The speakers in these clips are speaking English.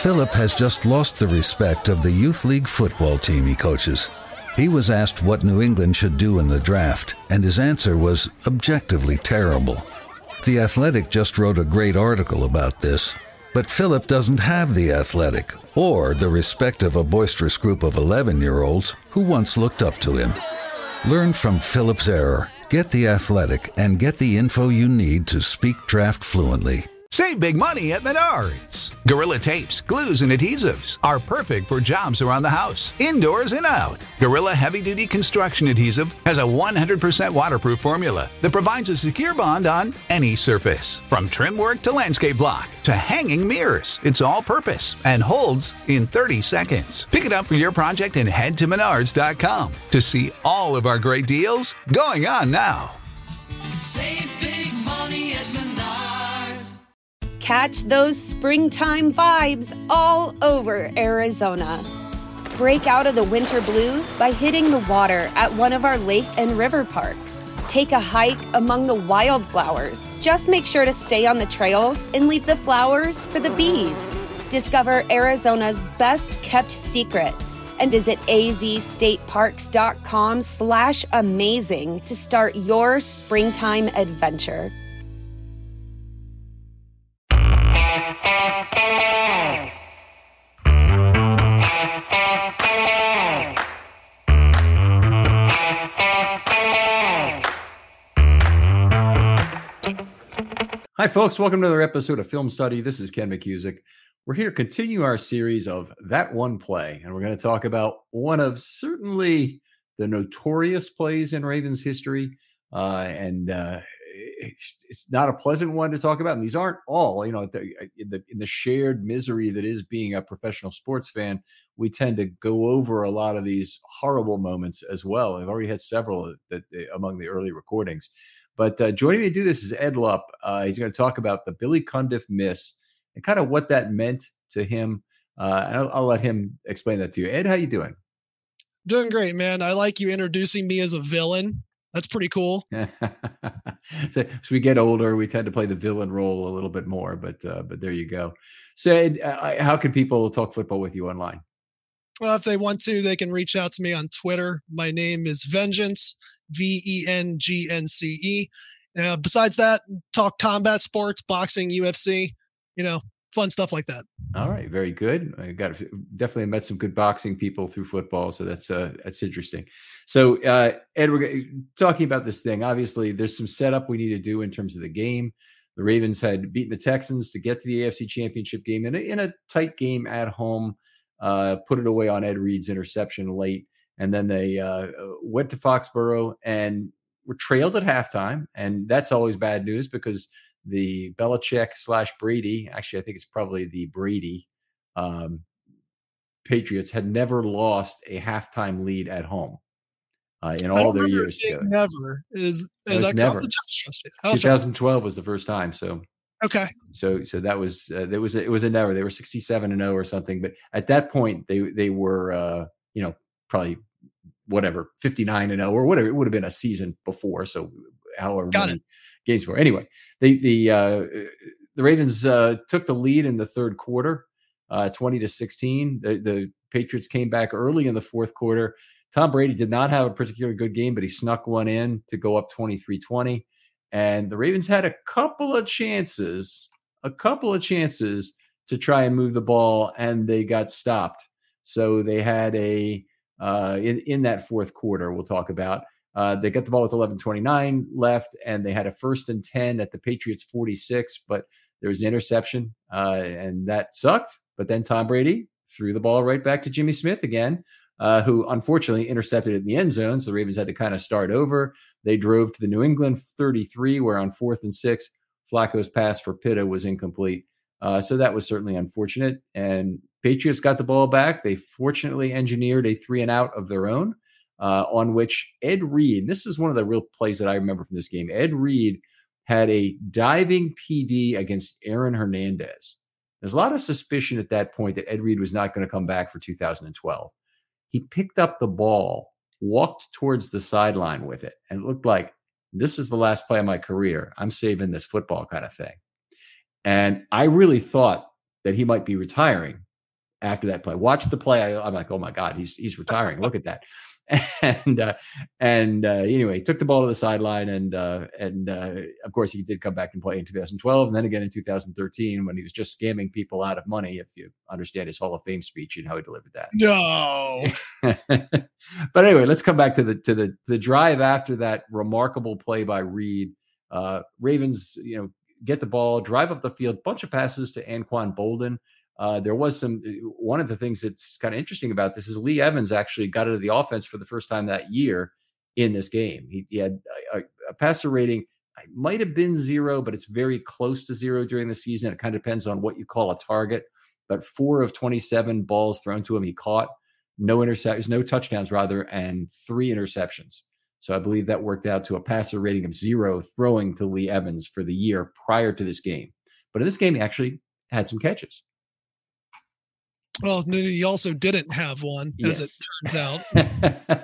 Philip has just lost the respect of the youth league football team he coaches. He was asked what New England should do in the draft, and his answer was objectively terrible. The Athletic just wrote a great article about this, but Philip doesn't have the Athletic or the respect of a boisterous group of 11-year-olds who once looked up to him. Learn from Philip's error. Get the Athletic and get the info you need to speak draft fluently. Save big money at Menards. Gorilla Tapes, glues, and adhesives are perfect for jobs around the house, indoors and out. Gorilla Heavy Duty Construction Adhesive has a 100% waterproof formula that provides a secure bond on any surface. From trim work to landscape block to hanging mirrors, it's all purpose and holds in 30 seconds. Pick it up for your project and head to Menards.com to see all of our great deals going on now. Save big money at Menards. Catch those springtime vibes all over Arizona. Break out of the winter blues by hitting the water at one of our lake and river parks. Take a hike among the wildflowers. Just make sure to stay on the trails and leave the flowers for the bees. Discover Arizona's best-kept secret and visit azstateparks.com/amazing to start your springtime adventure. Hi, folks. Welcome to another episode of Film Study. This is Ken McCusick. We're here to continue our series of That One Play, and we're going to talk about one of certainly the notorious plays in Ravens history. It's not a pleasant one to talk about. And these aren't all, in the shared misery that is being a professional sports fan. We tend to go over a lot of these horrible moments as well. I've already had several among the early recordings. But joining me to do this is Ed Lupp. He's going to talk about the Billy Cundiff miss and kind of what that meant to him. And I'll let him explain that to you. Ed, how you doing? Doing great, man. I like you introducing me as a villain. That's pretty cool. So as we get older, we tend to play the villain role a little bit more. But there you go. So Ed, how can people talk football with you online? Well, if they want to, they can reach out to me on Twitter. My name is Vengeance, VENGNCE. Besides that, talk combat sports, boxing, UFC, fun stuff like that. All right. Very good. I definitely met some good boxing people through football. So that's interesting. So Ed, we're talking about this thing. Obviously, there's some setup we need to do in terms of the game. The Ravens had beaten the Texans to get to the AFC Championship game in a tight game at home, put it away on Ed Reed's interception late. And then they went to Foxborough and were trailed at halftime. And that's always bad news because the Belichick/Brady, actually, I think it's probably the Brady Patriots had never lost a halftime lead at home in all their years. Never is that never. 2012 was the first time. So okay. So that was it was a never. They were 67-0 or something. But at that point, they were probably whatever 59-0 or whatever. It would have been a season before. So however many games for. Anyway, the Ravens took the lead in the third quarter, 20-16. The Patriots came back early in the fourth quarter. Tom Brady did not have a particularly good game, but he snuck one in to go up 23-20. And the Ravens had a couple of chances to try and move the ball, and they got stopped. So they had in that fourth quarter, we'll talk about, they got the ball with 11:29 left, and they had a 1st and 10 at the Patriots 46, but there was an interception, and that sucked. But then Tom Brady threw the ball right back to Jimmy Smith again, who unfortunately intercepted it in the end zone. So the Ravens had to kind of start over. They drove to the New England 33, where on 4th and 6, Flacco's pass for Pitta was incomplete. So that was certainly unfortunate. And Patriots got the ball back. They fortunately engineered a 3-and-out of their own, on which Ed Reed, this is one of the real plays that I remember from this game. Ed Reed had a diving PD against Aaron Hernandez. There's a lot of suspicion at that point that Ed Reed was not going to come back for 2012. He picked up the ball, walked towards the sideline with it, and it looked like this is the last play of my career. I'm saving this football kind of thing. And I really thought that he might be retiring after that play. Watch the play. I'm like, oh my God, he's retiring. Look at that. And anyway, he took the ball to the sideline, and of course he did come back and play in 2012, and then again in 2013 when he was just scamming people out of money. If you understand his Hall of Fame speech and how he delivered that. No. But anyway, let's come back to the drive after that remarkable play by Reed. Ravens, get the ball, drive up the field, bunch of passes to Anquan Boldin. There was one of the things that's kind of interesting about this is Lee Evans actually got into the offense for the first time that year in this game. He had a passer rating. It might have been 0, but it's very close to 0 during the season. It kind of depends on what you call a target. But 4 of 27 balls thrown to him, he caught. No touchdowns rather, and 3 interceptions. So I believe that worked out to a passer rating of 0 throwing to Lee Evans for the year prior to this game. But in this game, he actually had some catches. Well, he also didn't have one, as it turns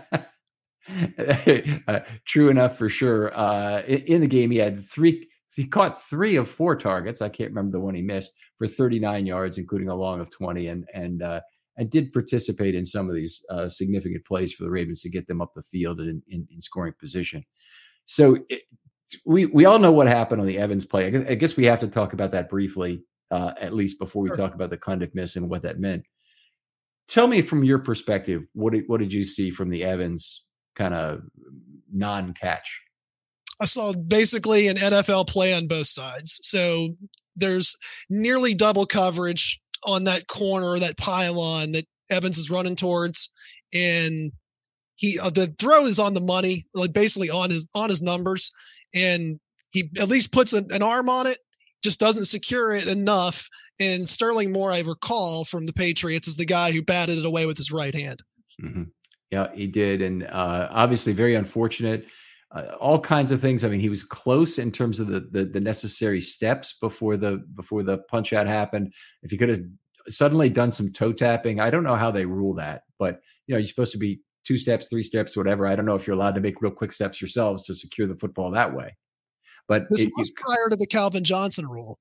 out. True enough, for sure. In the game, he caught 3 of 4 targets. I can't remember the one he missed, for 39 yards, including a long of 20, and did participate in some of these significant plays for the Ravens to get them up the field and in scoring position. So we all know what happened on the Evans play. I guess we have to talk about that briefly. At least before we talk about the conduct miss and what that meant. Tell me from your perspective, what did you see from the Evans kind of non-catch? I saw basically an NFL play on both sides. So there's nearly double coverage on that corner, that pylon that Evans is running towards. And the throw is on the money, like basically on his numbers. And he at least puts an arm on it, just doesn't secure it enough. And Sterling Moore, I recall from the Patriots, is the guy who batted it away with his right hand. Mm-hmm. Yeah, he did. And obviously very unfortunate. All kinds of things. I mean, he was close in terms of the necessary steps before the punch out happened. If he could have suddenly done some toe tapping, I don't know how they rule that, but you're supposed to be 2 steps, 3 steps, whatever. I don't know if you're allowed to make real quick steps yourselves to secure the football that way. But this was prior to the Calvin Johnson rule.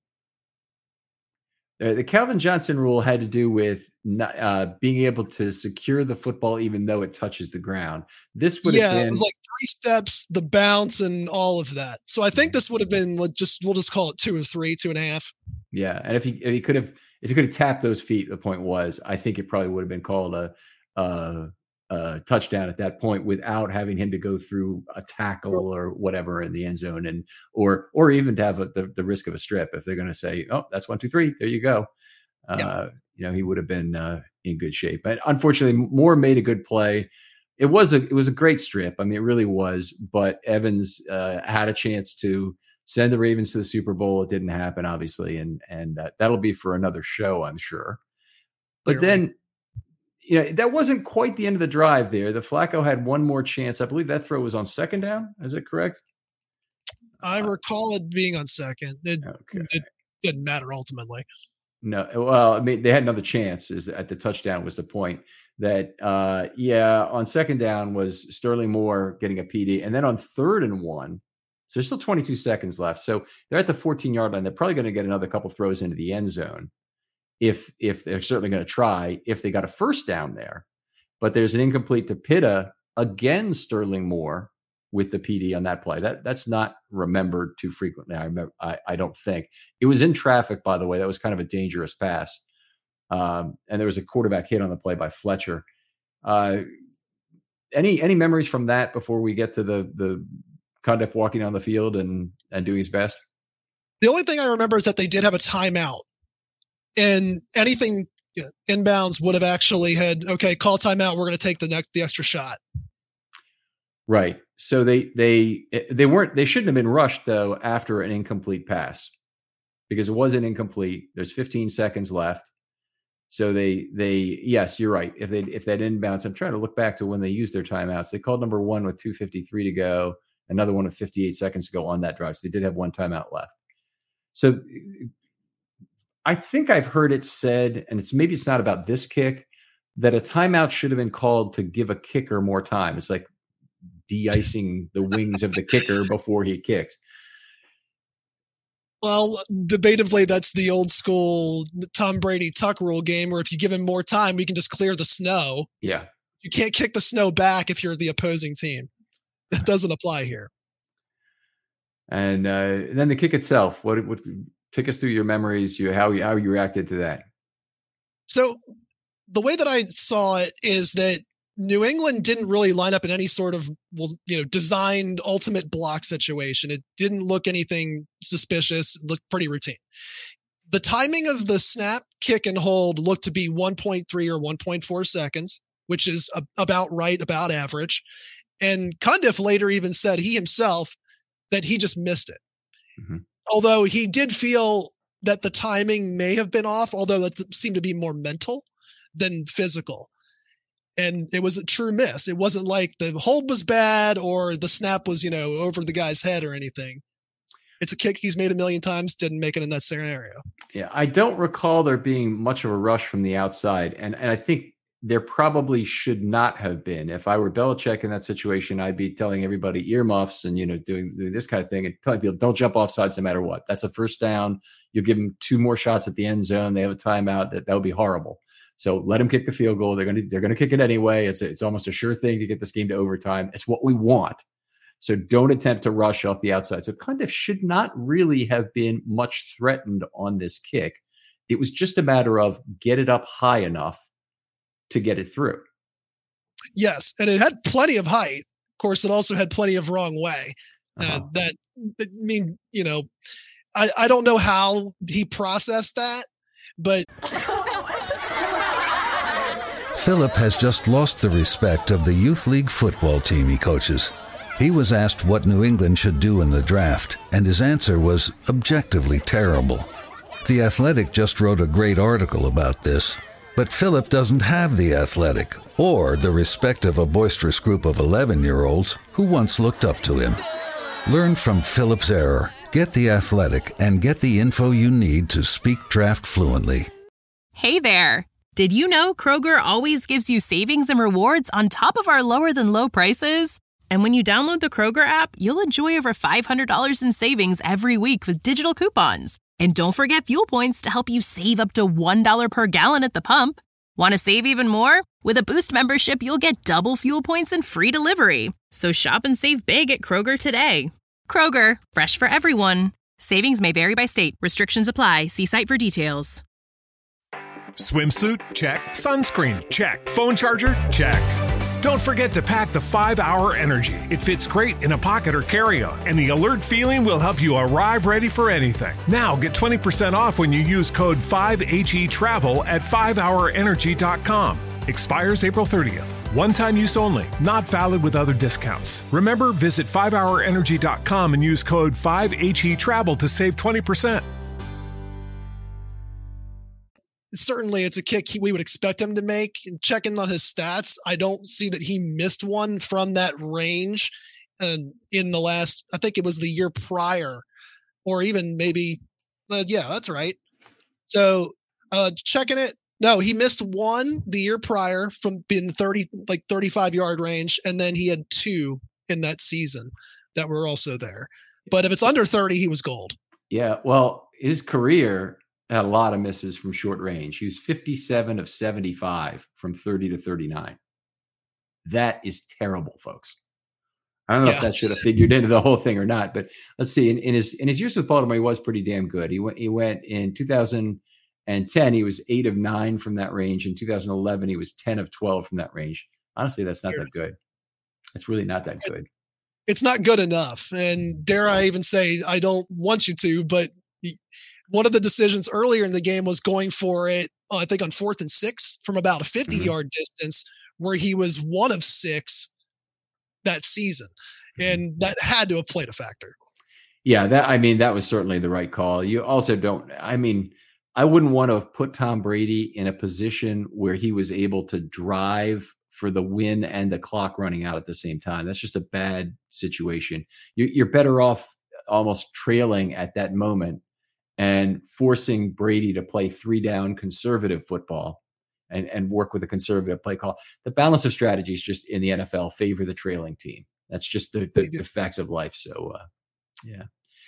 The Calvin Johnson rule had to do with being able to secure the football even though it touches the ground. This would have been, it was like 3 steps, the bounce, and all of that. So I think this would have been we'll just call it 2 or 3, 2.5. Yeah, and if he could have tapped those feet, the point was, I think it probably would have been called a touchdown at that point without having him to go through a tackle or whatever in the end zone, and or even to have the risk of a strip if they're going to say, oh, that's 1, 2, 3, there you go. He would have been in good shape. But unfortunately, Moore made a good play. It was a great strip. I mean, it really was. But Evans had a chance to send the Ravens to the Super Bowl. It didn't happen, obviously, and that'll be for another show, I'm sure. But then, that wasn't quite the end of the drive there. The Flacco had one more chance. I believe that throw was on 2nd down. Is it correct? I recall it being on 2nd. It didn't matter ultimately. No, well, I mean, they had another chance. Is at the touchdown was the point that, on 2nd down was Sterling Moore getting a PD, and then on 3rd and 1, so there's still 22 seconds left. So they're at the 14-yard line. They're probably going to get another couple throws into the end zone. If they're certainly going to try, if they got a 1st down there, but there's an incomplete to Pitta, again, Sterling Moore with the PD on that play. That's not remembered too frequently. I don't think. It was in traffic, by the way. That was kind of a dangerous pass. And there was a quarterback hit on the play by Fletcher. Any memories from that before we get to the Condiff walking on the field and doing his best? The only thing I remember is that they did have a timeout. And anything inbounds would have actually had, okay, call timeout. We're going to take the extra shot. Right. So they shouldn't have been rushed though after an incomplete pass, because it wasn't incomplete. There's 15 seconds left. So yes, you're right. If that inbounds, I'm trying to look back to when they used their timeouts. They called number 1 with 2:53 to go, another one with 58 seconds to go on that drive. So they did have one timeout left. So I think I've heard it said, and maybe it's not about this kick, that a timeout should have been called to give a kicker more time. It's like de-icing the wings of the kicker before he kicks. Well, debatably, that's the old school Tom Brady tuck rule game where if you give him more time, we can just clear the snow. Yeah. You can't kick the snow back if you're the opposing team. It doesn't apply here. And then the kick itself, what take us through your memories, how you reacted to that? So the way that I saw it is that New England didn't really line up in any sort of, designed ultimate block situation. It didn't look anything suspicious. It looked pretty routine. The timing of the snap, kick, and hold looked to be 1.3 or 1.4 seconds, which is about right, about average. And Cundiff later even said he himself that he just missed it. Mm-hmm. Although he did feel that the timing may have been off, although that seemed to be more mental than physical. And it was a true miss. It wasn't like the hold was bad or the snap was, over the guy's head or anything. It's a kick he's made a million times, didn't make it in that scenario. Yeah, I don't recall there being much of a rush from the outside. And I think there probably should not have been. If I were Belichick in that situation, I'd be telling everybody earmuffs and, doing this kind of thing and telling people don't jump off sides no matter what. That's a first down. You'll give them 2 more shots at the end zone. They have a timeout. That would be horrible. So let them kick the field goal. They're going to kick it anyway. It's almost a sure thing to get this game to overtime. It's what we want. So don't attempt to rush off the outside. So Cundiff should not really have been much threatened on this kick. It was just a matter of get it up high enough to get it through. Yes, and it had plenty of height. Of course, it also had plenty of wrong way. I don't know how he processed that, but Philip has just lost the respect of the youth league football team he coaches. He was asked what New England should do in the draft, and his answer was objectively terrible. The Athletic just wrote a great article about this, but Philip doesn't have the Athletic or the respect of a boisterous group of 11-year-olds who once looked up to him. Learn from Philip's error, get the Athletic, and get the info you need to speak draft fluently. Hey there! Did you know Kroger always gives you savings and rewards on top of our lower-than-low prices? And when you download the Kroger app, you'll enjoy over $500 in savings every week with digital coupons. And don't forget fuel points to help you save up to $1 per gallon at the pump. Want to save even more? With a Boost membership, you'll get double fuel points and free delivery. So shop and save big at Kroger today. Kroger, fresh for everyone. Savings may vary by state. Restrictions apply. See site for details. Swimsuit? Check. Sunscreen? Check. Phone charger? Check. Don't forget to pack the 5-Hour Energy. It fits great in a pocket or carry-on, and the alert feeling will help you arrive ready for anything. Now get 20% off when you use code 5HETRAVEL at 5hourenergy.com. Expires April 30th. One-time use only. Not valid with other discounts. Remember, visit 5hourenergy.com and use code 5HETRAVEL to save 20%. Certainly it's a kick we would expect him to make. And checking on his stats, I don't see that he missed one from that range in the last, I think it was the year prior, or even maybe, yeah, that's right. So checking it, no, he missed one the year prior from being 35-yard range, and then he had 2 in that season that were also there. But if it's under 30, he was gold. Yeah, well, his career had a lot of misses from short range. He was 57 of 75 from 30 to 39. That is terrible, folks. I don't know if that should have figured into the whole thing or not, but let's see. In his years with Baltimore, he was pretty damn good. He went in 2010, he was 8 of 9 from that range. In 2011, he was 10 of 12 from that range. Honestly, that's not that good. It's really not that good. It's not good enough. And dare I even say, I don't want you to, but one of the decisions earlier in the game was going for it, I think on 4th and 6 from about a 50-yard distance, where he was 1 of 6 that season. And that had to have played a factor. Yeah, that was certainly the right call. You also I wouldn't want to have put Tom Brady in a position where he was able to drive for the win and the clock running out at the same time. That's just a bad situation. You're better off almost trailing at that moment and forcing Brady to play 3-down conservative football and work with a conservative play call. The balance of strategies just in the NFL favor the trailing team. That's just the facts of life. So, yeah.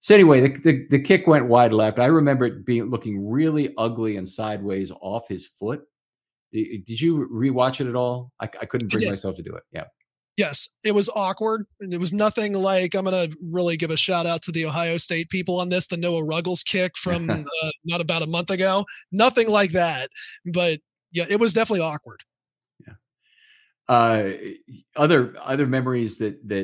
So anyway, the kick went wide left. I remember it looking really ugly and sideways off his foot. Did you rewatch it at all? I couldn't bring myself to do it. Yeah. Yes, it was awkward. And it was nothing like, I'm going to really give a shout out to the Ohio State people on this, the Noah Ruggles kick from not about a month ago. Nothing like that. But yeah, it was definitely awkward. Other memories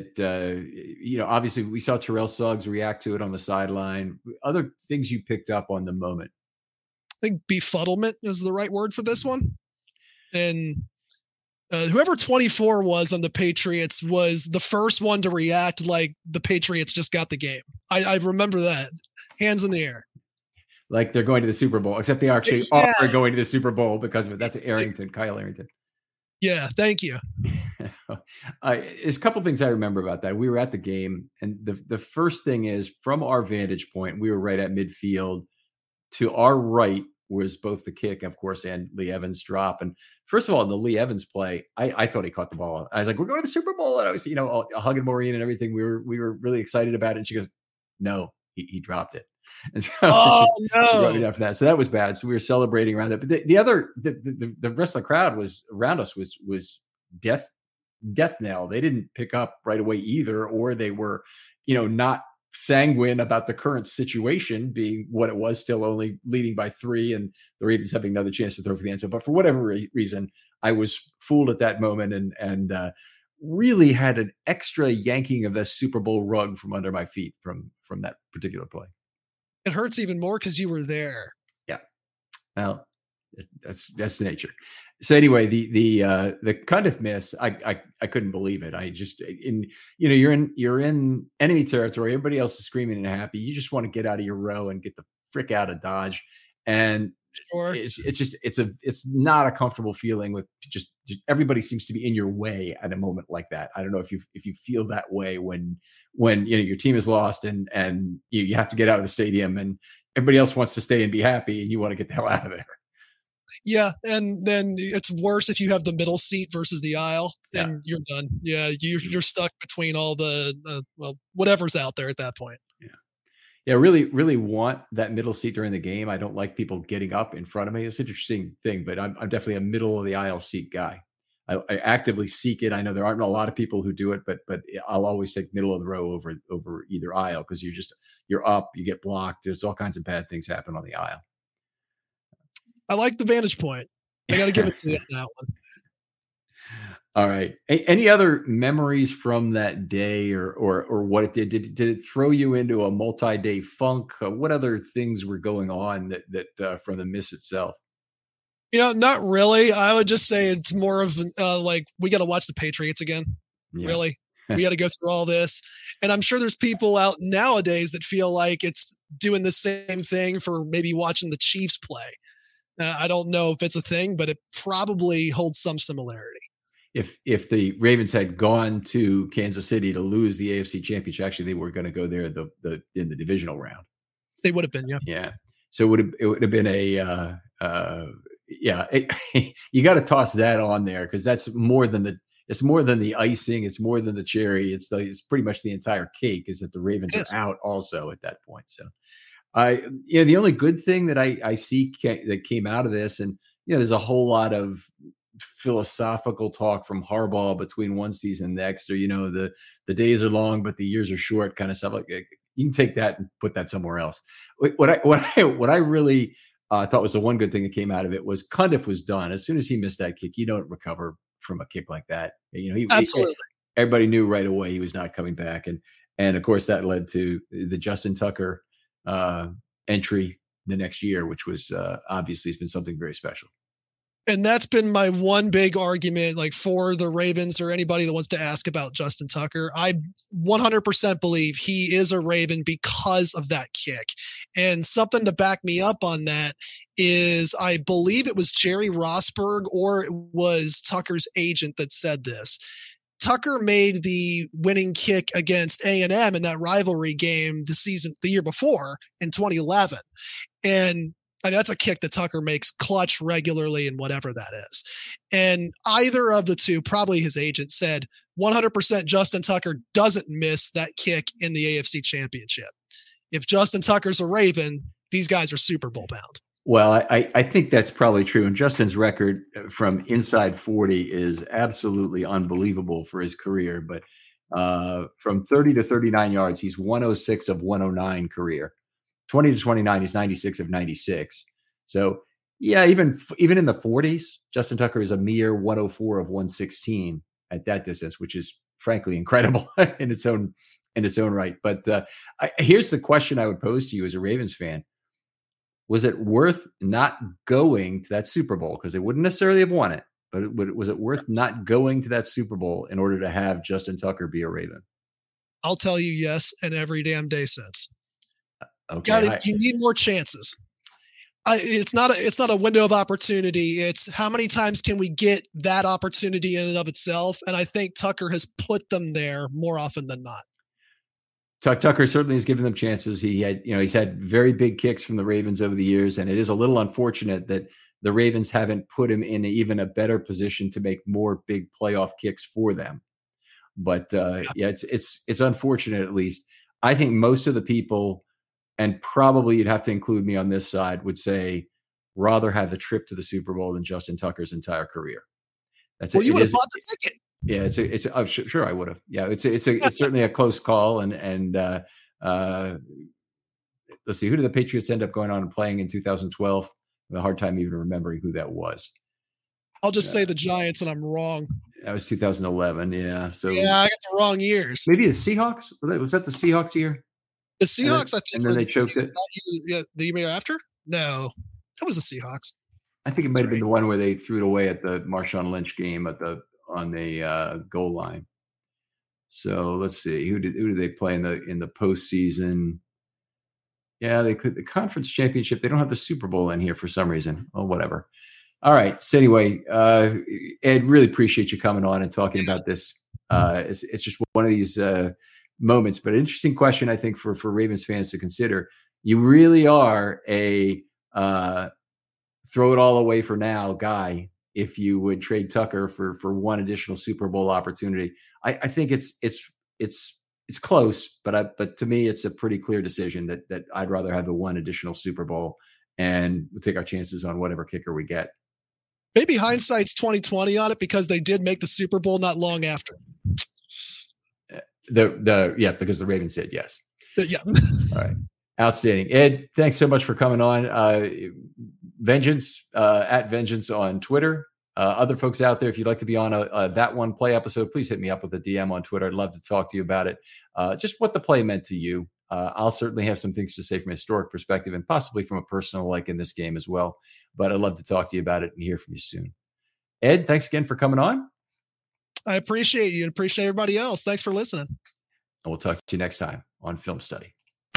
that obviously we saw Terrell Suggs react to it on the sideline. Other things you picked up on the moment. I think befuddlement is the right word for this one. And whoever 24 was on the Patriots was the first one to react like the Patriots just got the game. I remember that. Hands in the air. Like they're going to the Super Bowl, except they actually are going to the Super Bowl because of it. That's Kyle Arrington. Yeah, thank you. There's a couple things I remember about that. We were at the game, and the first thing is, from our vantage point, we were right at midfield. To our right was both the kick, of course, and Lee Evans' drop. And first of all, in the Lee Evans play, I thought he caught the ball. I was like, "We're going to the Super Bowl," and I was, hugging Maureen and everything. We were really excited about it. And she goes, "No, he dropped it." And so no. After that. So that was bad. So we were celebrating around that. But the rest of the crowd was around us was death knell. They didn't pick up right away either, or they were, not sanguine about the current situation being what it was, still only leading by 3 and the Ravens having another chance to throw for the end zone. But for whatever reason, I was fooled at that moment and really had an extra yanking of the Super Bowl rug from under my feet from that particular play. It hurts even more because you were there. Yeah. Well, that's the nature. So anyway, the Cundiff miss, I couldn't believe it. I just, you're in enemy territory. Everybody else is screaming and happy. You just want to get out of your row and get the frick out of Dodge. And sure. It's not a comfortable feeling with just everybody seems to be in your way at a moment like that. I don't know if you feel that way when your team is lost and you have to get out of the stadium and everybody else wants to stay and be happy and you want to get the hell out of there. Yeah, and then it's worse if you have the middle seat versus the aisle, and you're done. Yeah, you're stuck between all the whatever's out there at that point. Yeah, really, really want that middle seat during the game. I don't like people getting up in front of me. It's an interesting thing, but I'm definitely a middle of the aisle seat guy. I actively seek it. I know there aren't a lot of people who do it, but I'll always take middle of the row over either aisle because you're up, you get blocked. There's all kinds of bad things happen on the aisle. I like the vantage point. I got to give it to you on that one. All right. Any other memories from that day or what it did? Did it throw you into a multi-day funk? What other things were going on that from the miss itself? Not really. I would just say it's more of like, we got to watch the Patriots again. Yeah. Really. We got to go through all this. And I'm sure there's people out nowadays that feel like it's doing the same thing for maybe watching the Chiefs play. I don't know if it's a thing, but it probably holds some similarity. If the Ravens had gone to Kansas City to lose the AFC Championship, actually they were going to go there in the divisional round. They would have been, yeah. Yeah. So it would have been you got to toss that on there because that's more than the icing. It's more than the cherry. It's pretty much the entire cake is that the Ravens are out also at that point. So. The only good thing that I see that came out of this, and there's a whole lot of philosophical talk from Harbaugh between one season and next, or the days are long but the years are short, kind of stuff. Like you can take that and put that somewhere else. What I really thought was the one good thing that came out of it was Cundiff was done as soon as he missed that kick. You don't recover from a kick like that. Absolutely. Everybody knew right away he was not coming back, and of course that led to the Justin Tucker entry the next year, which was obviously has been something very special. And that's been my one big argument, like for the Ravens or anybody that wants to ask about Justin Tucker. I 100% believe he is a Raven because of that kick. And something to back me up on that is I believe it was Jerry Rosburg or it was Tucker's agent that said this. Tucker made the winning kick against A&M in that rivalry game the year before in 2011. And that's a kick that Tucker makes clutch regularly and whatever that is. And either of the two, probably his agent said 100% Justin Tucker doesn't miss that kick in the AFC Championship. if Justin Tucker's a Raven, these guys are Super Bowl bound. Well, I think that's probably true. And Justin's record from inside 40 is absolutely unbelievable for his career. But from 30 to 39 yards, he's 106 of 109 career. 20 to 29, he's 96 of 96. So, yeah, even in the 40s, Justin Tucker is a mere 104 of 116 at that distance, which is frankly incredible in its own right. But here's the question I would pose to you as a Ravens fan. Was it worth not going to that Super Bowl? Because they wouldn't necessarily have won it, but was it worth not going to that Super Bowl in order to have Justin Tucker be a Raven? I'll tell you yes, and every damn day since. Okay, you need more chances. It's not a window of opportunity. It's how many times can we get that opportunity in and of itself? And I think Tucker has put them there more often than not. Tucker certainly has given them chances. He's had very big kicks from the Ravens over the years, and it is a little unfortunate that the Ravens haven't put him in even a better position to make more big playoff kicks for them. But it's unfortunate at least. I think most of the people, and probably you'd have to include me on this side, would say rather have the trip to the Super Bowl than Justin Tucker's entire career. You would have bought the ticket. Yeah, sure I would have. Yeah, it's certainly a close call, and let's see, who did the Patriots end up going on and playing in 2012? I have a hard time even remembering who that was. I'll just say the Giants, and I'm wrong. That was 2011. Yeah, so yeah, I got the wrong years. Maybe the Seahawks. Was that the Seahawks year? The Seahawks, I think, and then they choked it. The year after? No, that was the Seahawks. I think it might have been the one where they threw it away at the Marshawn Lynch game on the goal line. So let's see, who did they play in the postseason? Yeah, the conference championship. They don't have the Super Bowl in here for some reason. Oh, whatever. All right. So anyway, Ed, really appreciate you coming on and talking about this. It's just one of these moments, but an interesting question, I think, for Ravens fans to consider. You really are a throw it all away for now guy if you would trade Tucker for one additional Super Bowl opportunity. I think it's close, but to me, it's a pretty clear decision that I'd rather have the one additional Super Bowl, and we'll take our chances on whatever kicker we get. Maybe hindsight's 20/20 on it because they did make the Super Bowl not long after. Because the Ravens did, yes. Yeah. All right. Outstanding. Ed, thanks so much for coming on. Vengeance, at Vengeance on Twitter. Other folks out there, if you'd like to be on a That One Play episode, please hit me up with a DM on Twitter. I'd love to talk to you about it. Just what the play meant to you. I'll certainly have some things to say from a historic perspective and possibly from a personal, like in this game as well. But I'd love to talk to you about it and hear from you soon. Ed, thanks again for coming on. I appreciate you and appreciate everybody else. Thanks for listening. And we'll talk to you next time on Film Study.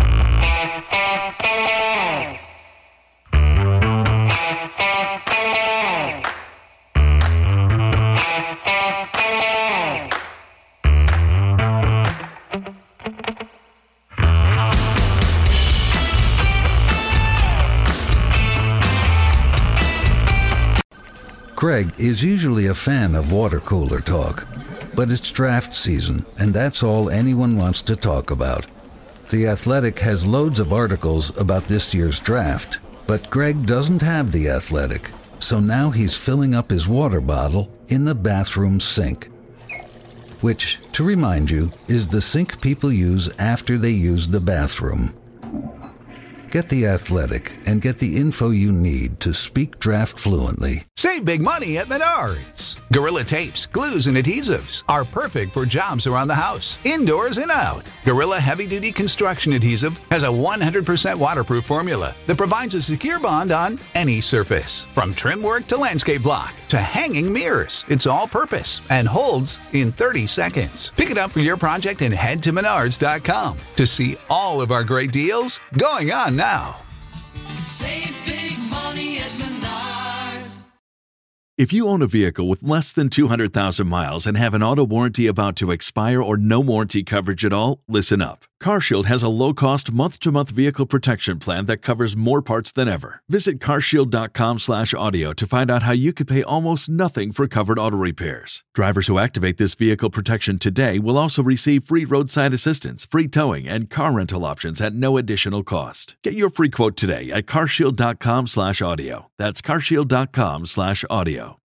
Greg is usually a fan of water cooler talk, but it's draft season, and that's all anyone wants to talk about. The Athletic has loads of articles about this year's draft, but Greg doesn't have The Athletic, so now he's filling up his water bottle in the bathroom sink. Which, to remind you, is the sink people use after they use the bathroom. Get The Athletic and get the info you need to speak draft fluently. Save big money at Menards. Gorilla tapes, glues, and adhesives are perfect for jobs around the house, indoors and out. Gorilla Heavy Duty Construction Adhesive has a 100% waterproof formula that provides a secure bond on any surface. From trim work to landscape block to hanging mirrors, it's all purpose and holds in 30 seconds. Pick it up for your project and head to Menards.com to see all of our great deals going on now. Save big money at Menards. If you own a vehicle with less than 200,000 miles and have an auto warranty about to expire or no warranty coverage at all, listen up. CarShield has a low-cost month-to-month vehicle protection plan that covers more parts than ever. Visit carshield.com/audio to find out how you could pay almost nothing for covered auto repairs. Drivers who activate this vehicle protection today will also receive free roadside assistance, free towing, and car rental options at no additional cost. Get your free quote today at carshield.com/audio. That's carshield.com/audio.